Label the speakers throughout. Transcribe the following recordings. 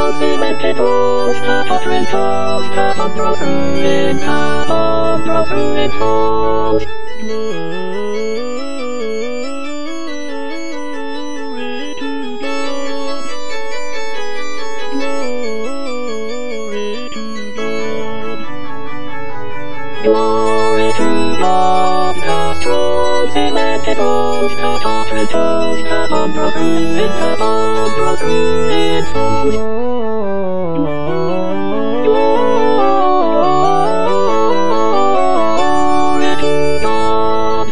Speaker 1: strong cemented walls, tottering towers, cathedral ruined halls. Glory to God, the strong cemented walls, the tottering towers, cathedral ruined halls. Glory to God.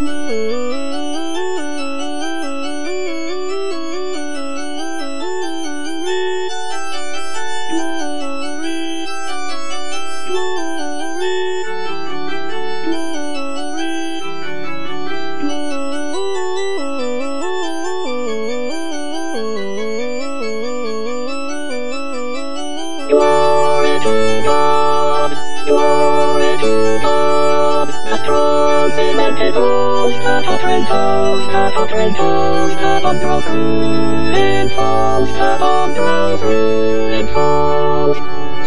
Speaker 1: Glory to God, glory to God, the strong cemented walls, the tottering towers, cathedrals ruined halls, cathedrals ruined halls.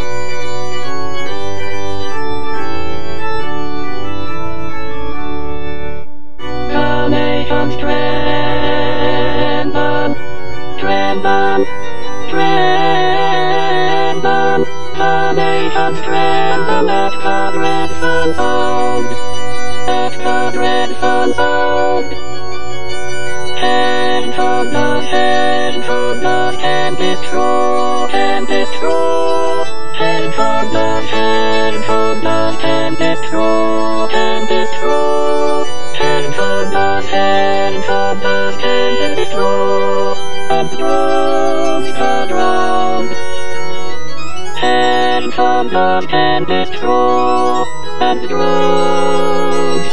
Speaker 1: The nations tremble, tremble, tremble. The nations tremble at the dreadful sound, at the dreadful sound. Heaven thunders can destroy, can destroy. Heaven thunders can destroy, can destroy. Heaven thunders can destroy. And drones turn round. Heaven thunders can destroy. And drones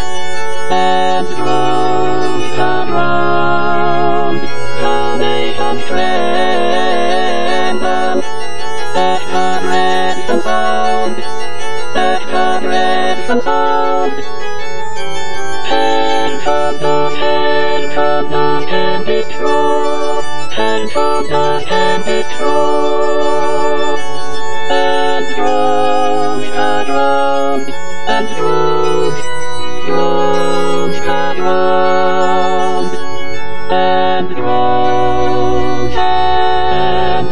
Speaker 1: turn round. The nations tremble at the dreadful sound, at the dreadful sound. Heaven thunders can destroy, heaven thunders can destroy. And drones turn round, and drones turn round. And drones turn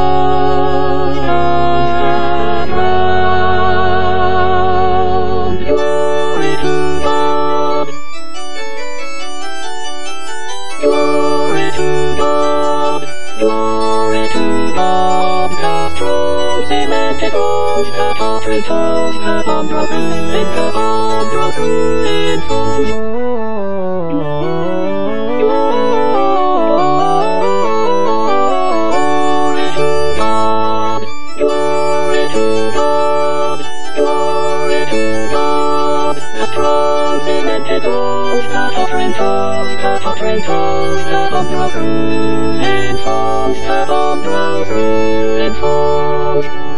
Speaker 1: round. Glory to God, glory to God, glory to God. The strong cemented walls, the tottering towers, cathedrals ruined halls. Glory to God, glory to God, glory to God. The strong cemented walls, the tottering towers, cathedrals ruined halls.